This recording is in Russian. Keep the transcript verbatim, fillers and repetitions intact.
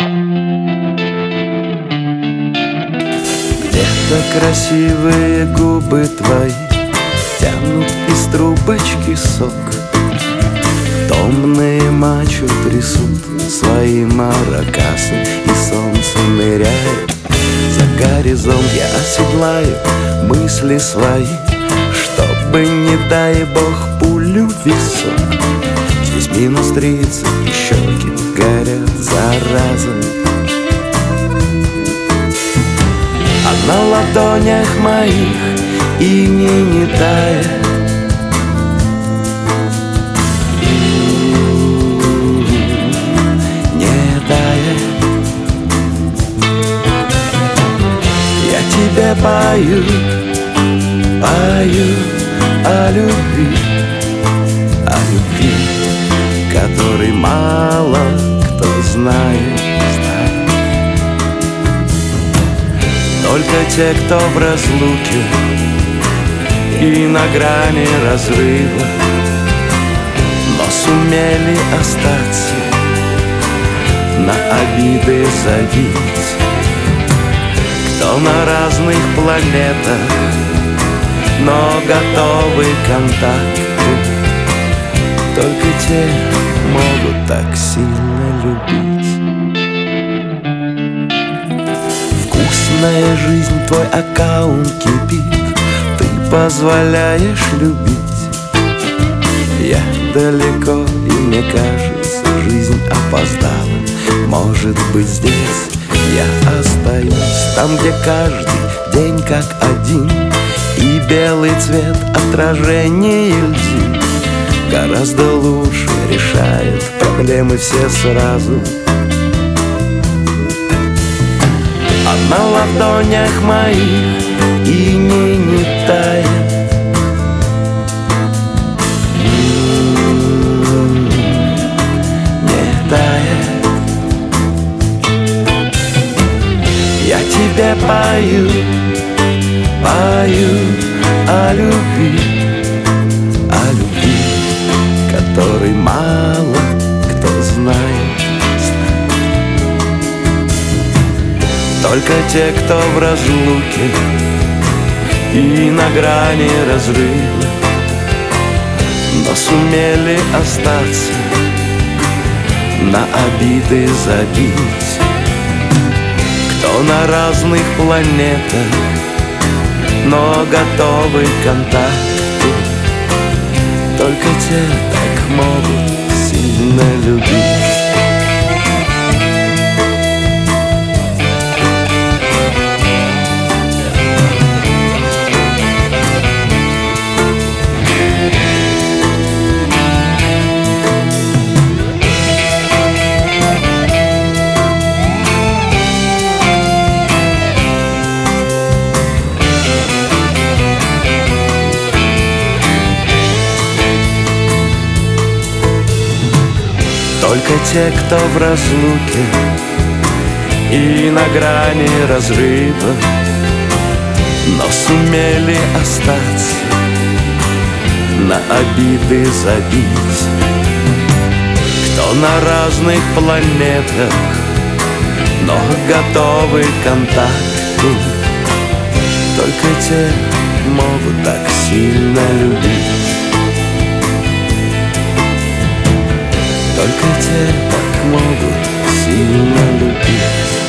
Где-то красивые губы твои тянут из трубочки сок. Томные мачо трясут свои маракасы, и солнце ныряет за горизонт. Я оседлаю мысли свои, чтобы, не дай бог, пулю в висок. Здесь минус тридцать, и щеки горят, зараза. А на ладонях моих иней не тает. Не тает. Я тебе пою, пою о любви, о любви, которой мало кто знает. Только те, кто в разлуке и на грани разрыва, но сумели остаться, на обиды забить. Кто на разных планетах, но готовы к контакту. Только те могут так сильно любить. Вкусная жизнь, твой аккаунт кипит, ты позволяешь любить. Я далеко, и мне кажется, жизнь опоздала. Может быть, здесь я остаюсь, там, где каждый день как один, и белый цвет отражения льдин гораздо лучше решает проблемы все сразу. А на ладонях моих иней не тает. Не тает. Я тебе пою, пою о любви, о любви, которой мало кто знает. Только те, кто в разлуке и на грани разрыва, но сумели остаться, на обиды забить. Кто на разных планетах, но готовы к контакту. Только те так могут сильно любить. Только те, кто в разлуке и на грани разрыва, но сумели остаться, на обиды забить. Кто на разных планетах, но готовы к контакту. Только те могут так сильно любить. Только те так могут сильно любить.